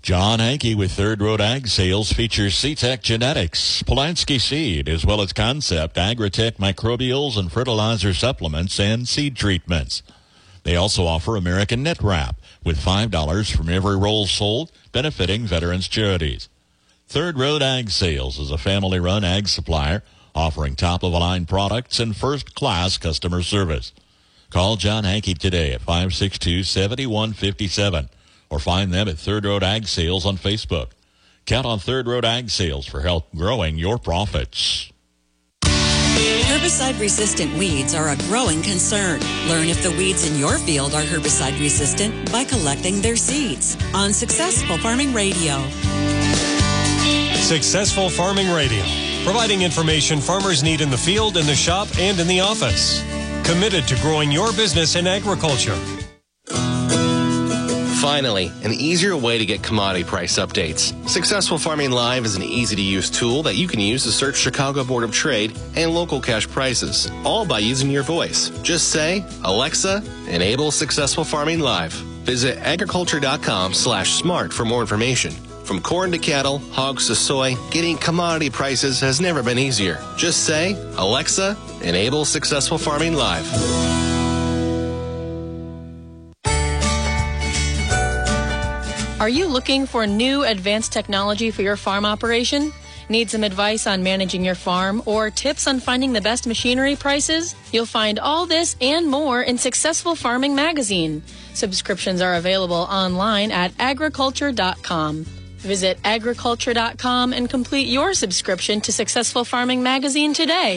John Hankey with Third Road Ag Sales features C-Tech Genetics, Polanski Seed, as well as Concept, Agritech Microbials and Fertilizer Supplements and Seed Treatments. They also offer American Net Wrap with five dollars from every roll sold, benefiting veterans charities. Third Road Ag Sales is a family-run ag supplier offering top-of-the-line products and first-class customer service. Call John Hankey today at five six two, seven one five seven or find them at Third Road Ag Sales on Facebook. Count on Third Road Ag Sales for help growing your profits. Herbicide-resistant weeds are a growing concern. Learn if the weeds in your field are herbicide-resistant by collecting their seeds on Successful Farming Radio. Successful Farming Radio, providing information farmers need in the field, in the shop, and in the office. Committed to growing your business in agriculture. Finally, an easier way to get commodity price updates. Successful Farming Live is an easy-to-use tool that you can use to search Chicago Board of Trade and local cash prices, all by using your voice. Just say, Alexa, enable Successful Farming Live. Visit agriculture.com slash smart for more information. From corn to cattle, hogs to soy, getting commodity prices has never been easier. Just say, Alexa, enable Successful Farming Live. Are you looking for new advanced technology for your farm operation? Need some advice on managing your farm or tips on finding the best machinery prices? You'll find all this and more in Successful Farming Magazine. Subscriptions are available online at agriculture dot com. Visit agriculture dot com and complete your subscription to Successful Farming Magazine today.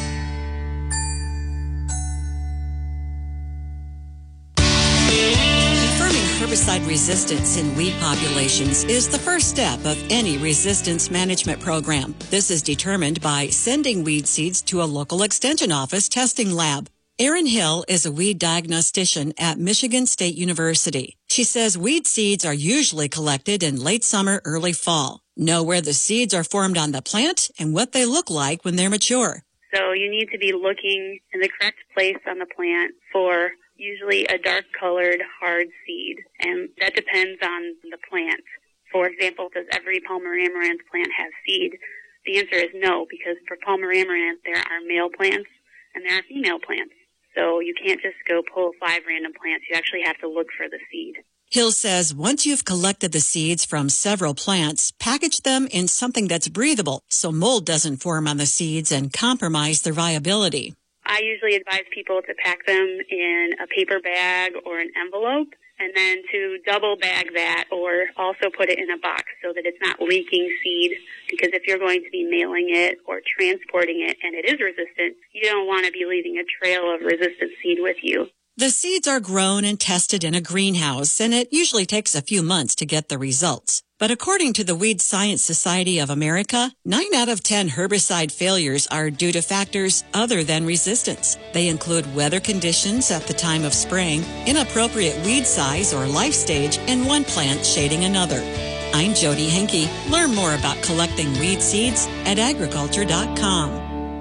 Herbicide resistance in weed populations is the first step of any resistance management program. This is determined by sending weed seeds to a local extension office testing lab. Erin Hill is a weed diagnostician at Michigan State University. She says weed seeds are usually collected in late summer, early fall. Know where the seeds are formed on the plant and what they look like when they're mature. So you need to be looking in the correct place on the plant for usually a dark-colored, hard seed, and that depends on the plant. For example, does every Palmer amaranth plant have seed? The answer is no, because for Palmer amaranth, there are male plants and there are female plants. So you can't just go pull five random plants. You actually have to look for the seed. Hill says once you've collected the seeds from several plants, package them in something that's breathable so mold doesn't form on the seeds and compromise their viability. I usually advise people to pack them in a paper bag or an envelope, and then to double bag that or also put it in a box so that it's not leaking seed, because if you're going to be mailing it or transporting it and it is resistant, you don't want to be leaving a trail of resistant seed with you. The seeds are grown and tested in a greenhouse, and it usually takes a few months to get the results. But according to the Weed Science Society of America, nine out of ten herbicide failures are due to factors other than resistance. They include weather conditions at the time of spraying, inappropriate weed size or life stage, and one plant shading another. I'm Jody Henke. Learn more about collecting weed seeds at agriculture dot com.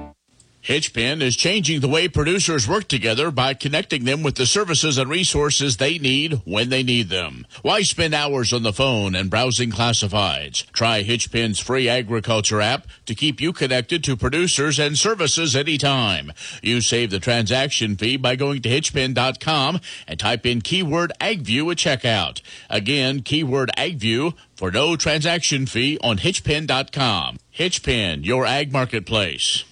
Hitchpin is changing the way producers work together by connecting them with the services and resources they need when they need them. Why spend hours on the phone and browsing classifieds? Try Hitchpin's free agriculture app to keep you connected to producers and services anytime. You save the transaction fee by going to hitchpin dot com and type in keyword AgView at checkout. Again, keyword AgView for no transaction fee on hitchpin dot com. Hitchpin, your ag marketplace.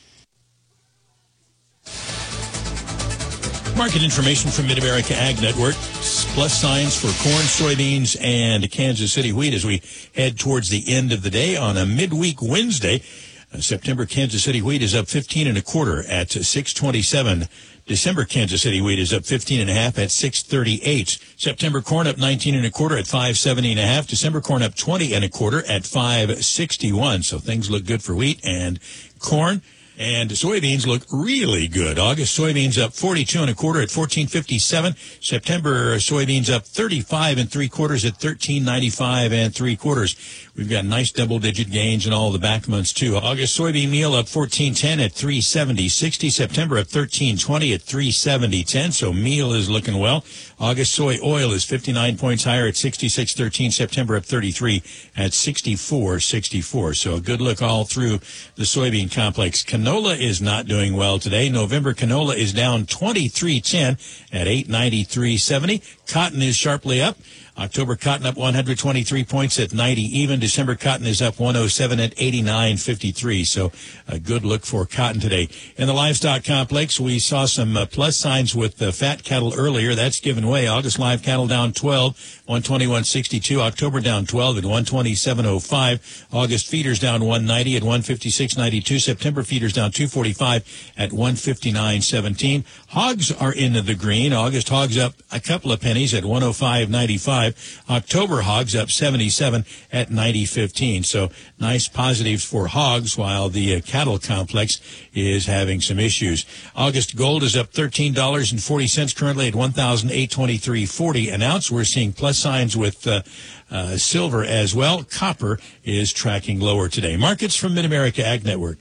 Market information from Mid-America Ag Network, plus signs for corn, soybeans, and Kansas City wheat as we head towards the end of the day on a midweek Wednesday. Uh, September Kansas City wheat is up fifteen and a quarter at six twenty-seven. December Kansas City wheat is up fifteen and a half at six thirty-eight. September corn up nineteen and a quarter at five seventy and a half. December corn up twenty and a quarter at five sixty-one. So things look good for wheat and corn. And soybeans look really good. August soybeans up forty-two and a quarter at fourteen fifty-seven. September soybeans up thirty-five and three quarters at thirteen ninety-five and three quarters. We've got nice double-digit gains in all the back months too. August soybean meal up fourteen ten at three seventy sixty. September up thirteen twenty at three seventy ten. So meal is looking well. August soy oil is fifty-nine points higher at sixty-six thirteen. September up thirty-three at sixty-four sixty-four. So a good look all through the soybean complex. Canola is not doing well today. November canola is down twenty-three ten at eight ninety-three seventy. Cotton is sharply up. October cotton up one hundred twenty-three points at ninety even. December cotton is up one oh seven at eighty-nine fifty-three. So a good look for cotton today. In the livestock complex, we saw some uh, plus signs with uh, fat cattle earlier. That's given way. August live cattle down twelve, one twenty-one sixty-two. October down twelve at one twenty-seven oh five. August feeders down one ninety at one fifty-six ninety-two. September feeders down two forty-five at one fifty-nine seventeen. Hogs are in the green. August hogs up a couple of pennies at one oh five ninety-five. October hogs up seventy-seven at ninety fifteen. So nice positives for hogs while the uh, cattle complex is having some issues. August gold is up thirteen dollars and forty cents currently at one thousand eight hundred twenty-three forty an ounce. We're seeing plus signs with uh, uh, silver as well. Copper is tracking lower today. Markets from Mid-America Ag Network.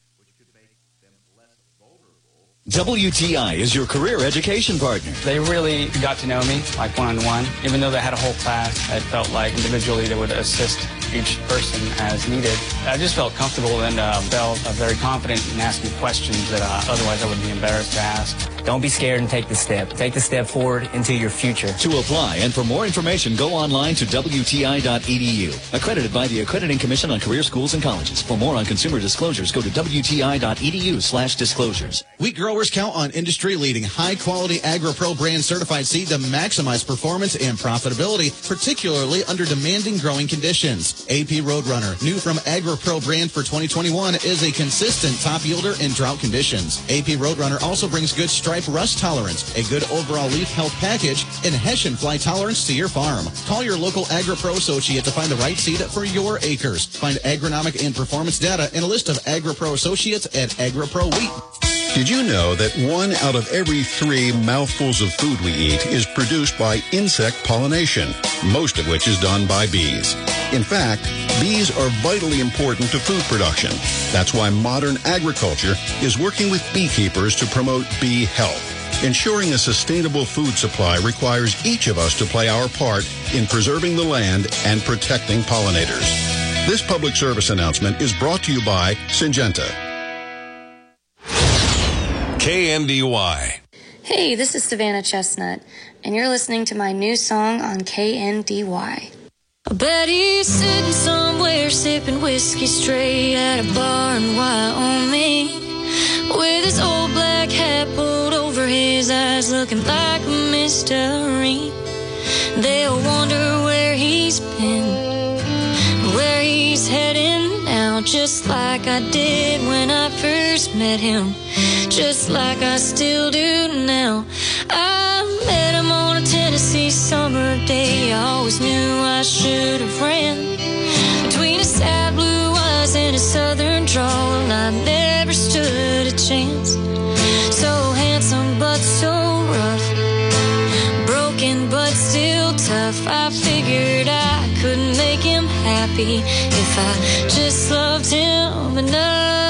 W T I is your career education partner. They really got to know me, like one-on-one. Even though they had a whole class, it felt like individually they would assist each person as needed. I just felt comfortable and uh, felt uh, very confident in asking questions that uh, otherwise I would be embarrassed to ask. Don't be scared and take the step. Take the step forward into your future. To apply and for more information, go online to W T I dot E D U. Accredited by the Accrediting Commission on Career Schools and Colleges. For more on consumer disclosures, go to W T I dot E D U slash disclosures. Wheat growers count on industry-leading, high-quality AgriPro brand certified seed to maximize performance and profitability, particularly under demanding growing conditions. A P Roadrunner, new from AgriPro brand for twenty twenty-one, is a consistent top yielder in drought conditions. A P Roadrunner also brings good stripe rust tolerance, a good overall leaf health package, and Hessian fly tolerance to your farm. Call your local AgriPro associate to find the right seed for your acres. Find agronomic and performance data and a list of AgriPro associates at AgriPro Wheat. Did you know that one out of every three mouthfuls of food we eat is produced by insect pollination, most of which is done by bees? In fact, bees are vitally important to food production. That's why modern agriculture is working with beekeepers to promote bee health. Ensuring a sustainable food supply requires each of us to play our part in preserving the land and protecting pollinators. This public service announcement is brought to you by Syngenta. K N D Y. Hey, this is Savannah Chestnut, and you're listening to my new song on K N D Y. I bet he's sitting somewhere sipping whiskey straight at a bar in Wyoming, with his old black hat pulled over his eyes, looking like a mystery. They'll wonder where he's been, where he's heading now, just like I did when I first met him, just like I still do now. I met him on a Tennessee summer day. I always knew I should have ran between his sad blue eyes and his southern drawl, and I never stood a chance. So handsome but so rough, broken but still tough. I figured I could make him happy if I just loved him enough.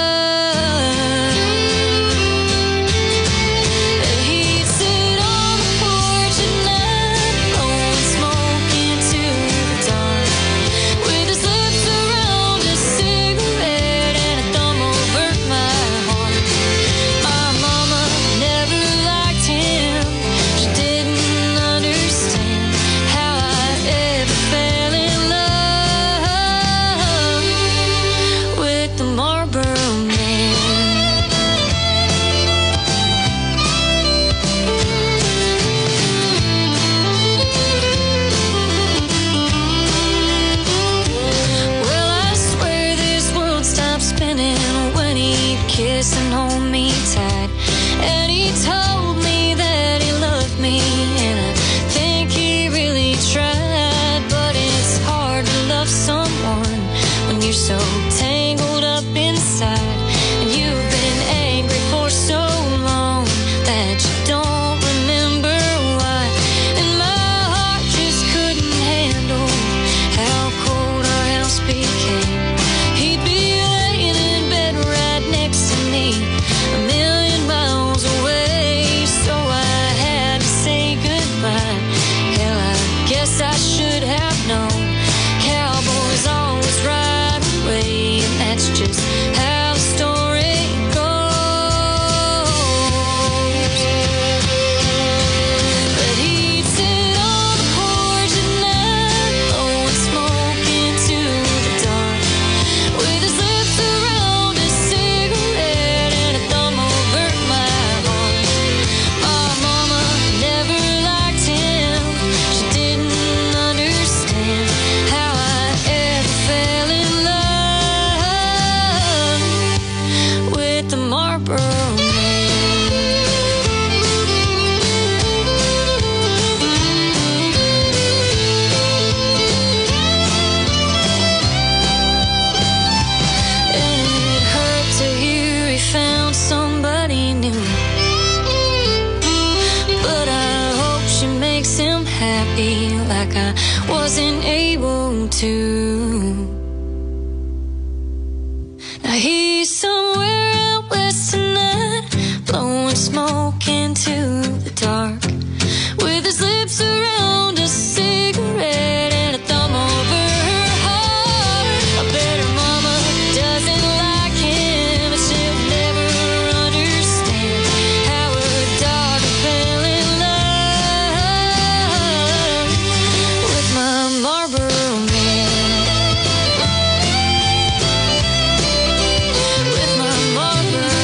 And hold me tight, and he told me that he loved me, and I think he really tried. But it's hard to love someone when you're so tangled up inside, and you've been angry for so long that you don't remember why. And my heart just couldn't handle how cold our house became. He'd be laying in bed right next to me, a million like I wasn't able to. Now he's somewhere out west tonight, blowing smoke into the dark, with his lips around a cigarette and a thumb over her heart. I bet her mama doesn't like him, but she'll never understand how her daughter fell in love with my Marlboro Man. With my Marlboro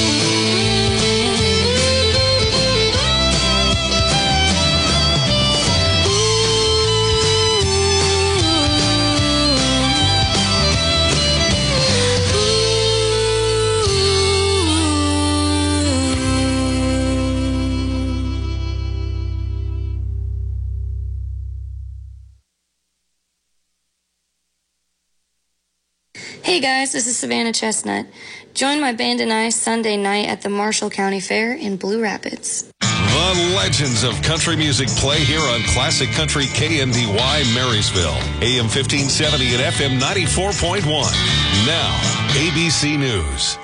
Hey guys, this is Savannah Chestnut. Join my band and I Sunday night at the Marshall County Fair in Blue Rapids. The legends of country music play here on Classic Country K N D Y Marysville, A M fifteen seventy and F M ninety-four point one. Now, A B C News.